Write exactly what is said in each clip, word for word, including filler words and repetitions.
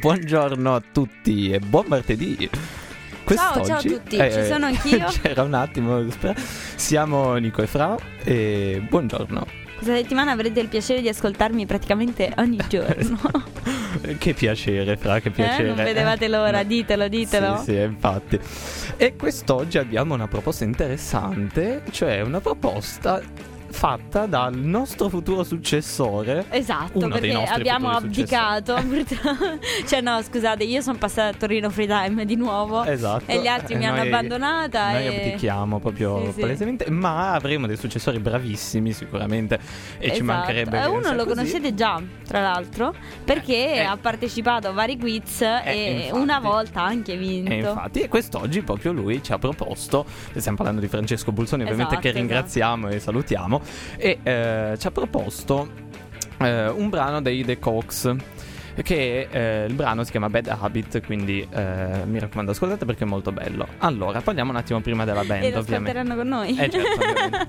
Buongiorno a tutti e buon martedì. Ciao, ciao a tutti, eh, ci sono anch'io. C'era un attimo, siamo Nico e Fra e buongiorno. Questa settimana avrete il piacere di ascoltarmi praticamente ogni giorno. Che piacere, Fra, che piacere. Eh, non vedevate l'ora, eh, ditelo, ditelo. Sì, sì, infatti. E quest'oggi abbiamo una proposta interessante, cioè una proposta fatta dal nostro futuro successore. Esatto, uno perché dei nostri abbiamo futuri abdicato. Cioè no, scusate, io sono passata a Torino Free Time di nuovo. Esatto. E gli altri E mi hanno noi- abbandonata. Noi e... abdichiamo proprio Sì, sì. palesemente, ma avremo dei successori bravissimi sicuramente. E Esatto. ci mancherebbe Eh, che Uno sia lo così. conoscete già, tra l'altro, perché Eh, eh. ha partecipato a vari quiz e infatti. una volta ha anche vinto. E infatti, e quest'oggi proprio lui ci ha proposto, stiamo parlando di Francesco Bulzoni ovviamente, Esatto, che ringraziamo e salutiamo, e eh, ci ha proposto eh, un brano dei The Cooks, che eh, il brano si chiama Bad Habit, quindi eh, mi raccomando ascoltate perché è molto bello. Allora, parliamo un attimo prima della band, E lo ovviamente. ascolteranno con noi. Eh certo, ovviamente.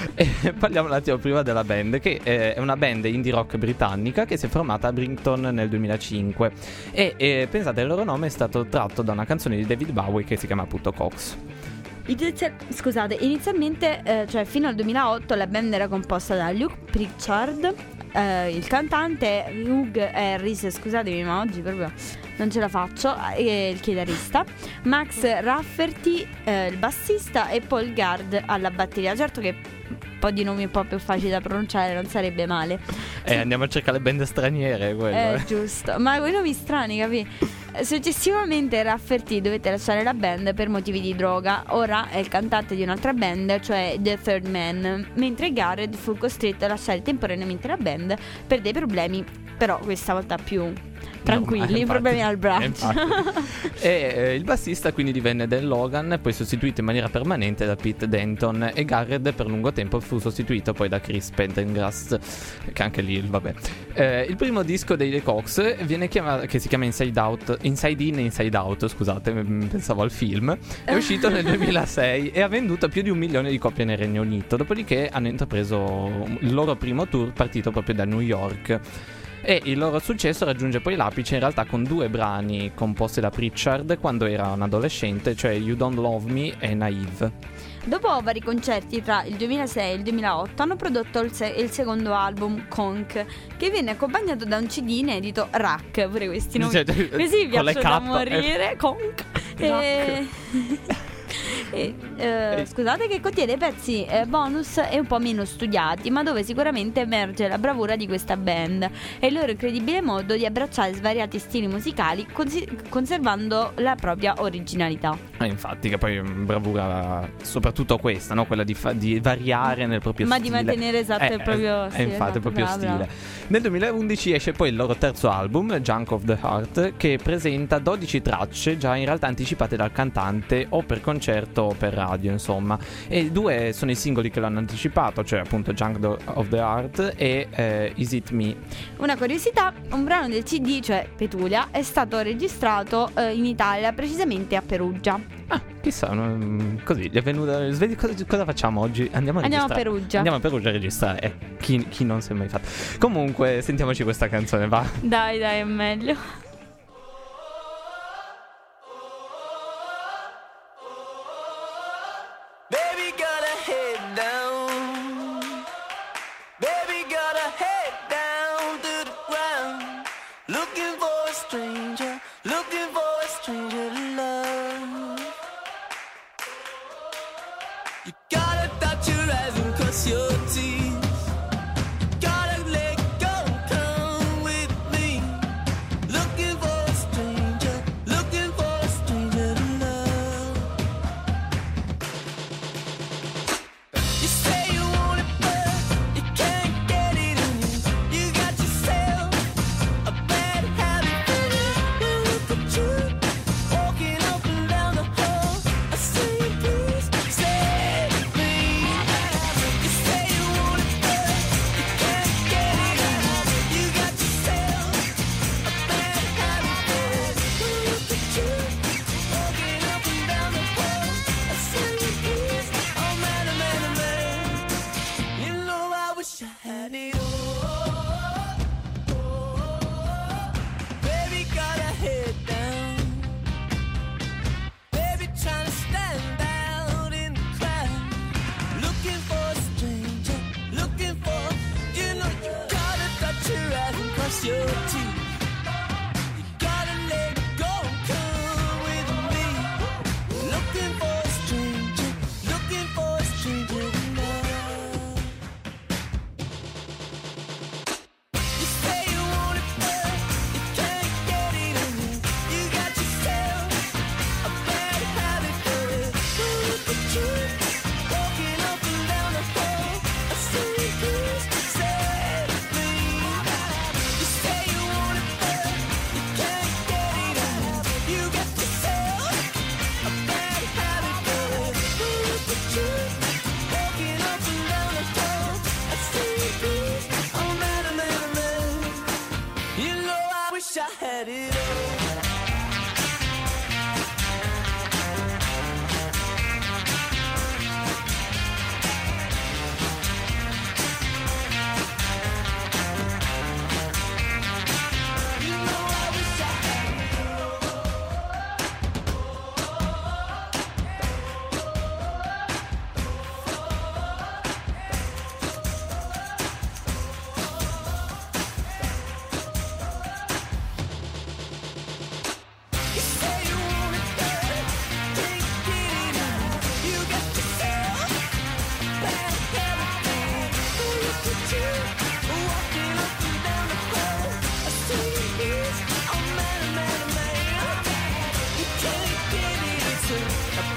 E parliamo un attimo prima della band, che eh, è una band indie rock britannica che si è formata a Brighton nel duemilacinque e eh, pensate, il loro nome è stato tratto da una canzone di David Bowie che si chiama appunto Cox. Inizia- Scusate, inizialmente, eh, cioè fino al duemilaotto, la band era composta da Luke Pritchard, eh, il cantante, Hugh Harris, scusatemi ma oggi proprio non ce la faccio, e il chitarrista, Max Rafferty, eh, il bassista, e Paul Gard alla batteria. Certo che un po' di nomi un po' più facili da pronunciare non sarebbe male. Eh, andiamo a cercare le band straniere, quello. Eh, eh. giusto, ma quei nomi strani, capi? Successivamente Rafferty dovette lasciare la band per motivi di droga. Ora è il cantante di un'altra band, cioè The Third Man, mentre Garrett fu costretto a lasciare temporaneamente la band per dei problemi, però questa volta più tranquilli, No, ma infatti, problemi al eh, braccio. infatti. E eh, il bassista quindi divenne Dan Logan, poi sostituito in maniera permanente da Pete Denton, e Garrett per lungo tempo fu sostituito poi da Chris Pendergast, che anche lì vabbè. Eh, il primo disco dei The Cooks viene chiamato, che si chiama Inside Out, Inside In e Inside Out, scusate, m- pensavo al film, è uscito nel duemilasei e ha venduto più di un milione di copie nel Regno Unito. Dopodiché hanno intrapreso il loro primo tour partito proprio da New York. E il loro successo raggiunge poi l'apice in realtà con due brani composti da Pritchard quando era un adolescente, cioè You Don't Love Me e Naive. Dopo vari concerti tra il duemilasei e il duemilaotto hanno prodotto il, se- il secondo album, Conk, che viene accompagnato da un C D inedito, Rack, pure questi nomi Cioè, così vi con le piacciono da K, morire, Conk. E... e, eh, scusate, che contiene pezzi eh, bonus e un po' meno studiati, ma dove sicuramente emerge la bravura di questa band e il loro incredibile modo di abbracciare svariati stili musicali consi- conservando la propria originalità. Eh, infatti, che poi mm, bravura soprattutto questa, no? Quella di, fa- di variare nel proprio Ma stile. di mantenere esatto Eh, il proprio eh, stile, infatti, esatto, il proprio brava, stile. brava. Nel duemilaundici esce poi il loro terzo album, Junk of the Heart, che presenta dodici tracce già in realtà anticipate dal cantante o per concerto o per radio, insomma. E due sono i singoli che l'hanno anticipato, cioè appunto Junk of the Heart e eh, Is It Me. Una curiosità, un brano del C D, cioè Petulia, è stato registrato eh, in Italia, precisamente a Perugia. Ah, chissà, non- così gli è venuta. Svegli, cosa, cosa facciamo oggi? Andiamo a Andiamo a registrare. Perugia. Andiamo a Perugia a registrare. Eh, chi, chi non si è mai fatto. Comunque, sentiamoci questa canzone, va. Dai, dai, è meglio. Baby got her head down. Baby got her head down to the ground. Looking for a stranger, looking for a stranger to love. You gotta touch your eyes and cross your teeth. You gotta let go, come with me. Looking for a stranger, looking for a stranger to love.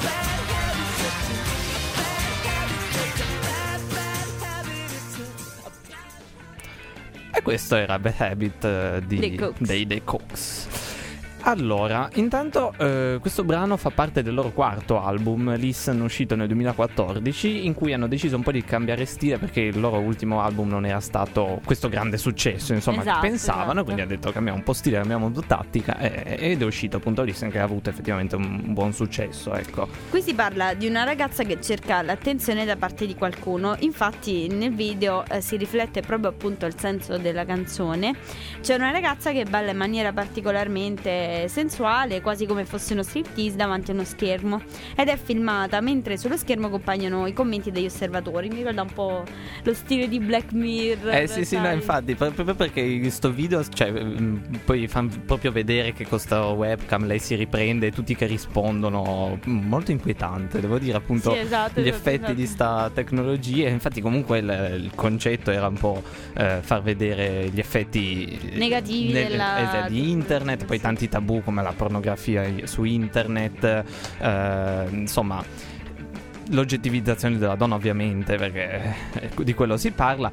E questo era Bad Habit eh, di, dei Cooks. dei The Cooks. Allora, intanto eh, questo brano fa parte del loro quarto album, Listen, uscito nel duemilaquattordici, in cui hanno deciso un po' di cambiare stile perché il loro ultimo album non era stato questo grande successo, insomma, Esatto, che pensavano, esatto. quindi ha detto cambiamo un po' stile, cambiamo un po' tattica e- ed è uscito appunto Listen, che ha avuto effettivamente un buon successo, ecco. Qui si parla di una ragazza che cerca l'attenzione da parte di qualcuno. Infatti nel video eh, si riflette proprio appunto il senso della canzone. C'è una ragazza che balla in maniera particolarmente sensuale, quasi come fosse uno striptease davanti a uno schermo, ed è filmata mentre sullo schermo compaiono i commenti degli osservatori. Mi ricorda un po' lo stile di Black Mirror. Eh sì sì, no, sai? infatti, pro- proprio perché questo video, cioè, mm, poi fanno proprio vedere che con sta webcam lei si riprende e tutti che rispondono, mm, molto inquietante, devo dire, appunto, Sì, esatto, gli esatto, effetti esatto. di sta tecnologia. Infatti comunque il, il concetto era un po' eh, far vedere gli effetti Negativi della- esatto, di internet, poi sì. tanti tabù come la pornografia su internet, eh, insomma l'oggettivizzazione della donna, ovviamente, perché eh, di quello si parla,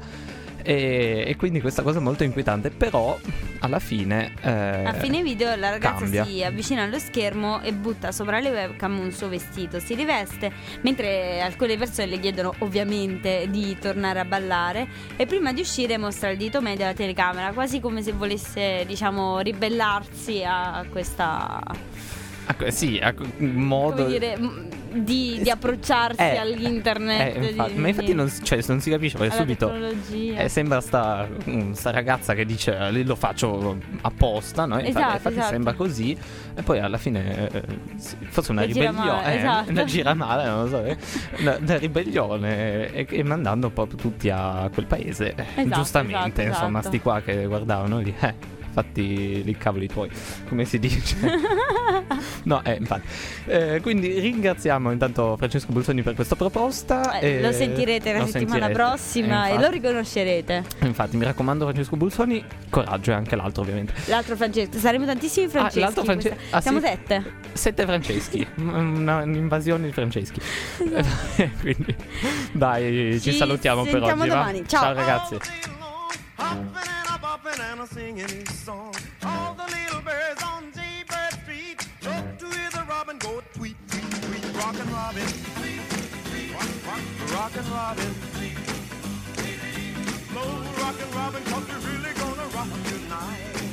e, e quindi questa cosa è molto inquietante. Però alla fine eh, A fine video la ragazza cambia. si avvicina allo schermo e butta sopra le webcam un suo vestito, si riveste, mentre alcune persone le chiedono ovviamente di tornare a ballare, e prima di uscire mostra il dito medio alla telecamera, quasi come se volesse, diciamo, ribellarsi a questa, ecco, sì, ecco, un modo come dire, m- di, di approcciarsi Eh, all'internet, eh, infatti- di- ma infatti di- non, si- cioè, non si capisce perché alla subito tecnologia. eh, sembra sta, mm, sta ragazza che dice eh, lo faccio apposta, no? Infatti, Esatto, infatti esatto. sembra così, e poi alla fine eh, sì, forse una La gira ribellione, male, eh, esatto. una gira male, non lo so, eh, una, una ribellione, e, e mandando proprio tutti a quel paese, Esatto, giustamente, esatto, insomma, esatto. sti qua che guardavano lì, eh. Fatti i cavoli tuoi, come si dice. No, eh, infatti. Eh, quindi ringraziamo intanto Francesco Bulsoni per questa proposta. Eh, e lo sentirete la lo settimana sentirete. prossima Eh, e infatti. lo riconoscerete. Infatti, mi raccomando, Francesco Bulsoni, coraggio, e anche l'altro, ovviamente. L'altro Francesco, saremo tantissimi Franceschi. l'altro France- questa- ah, Siamo sì? sette. Sette Franceschi, una, un'invasione di Franceschi. Quindi, dai, ci, Ci salutiamo per sentiamo oggi. va? domani. Ciao. Ciao ragazzi. Hopping and a bopping and a singing his song. All the little birds on Jaybird Street love to hear the robin go tweet, tweet, tweet. Rockin' Robin, tweet, tweet, rock, rock, rockin' Robin, tweet, tweet. Slow rockin' Robin, 'cause we're really gonna rock tonight.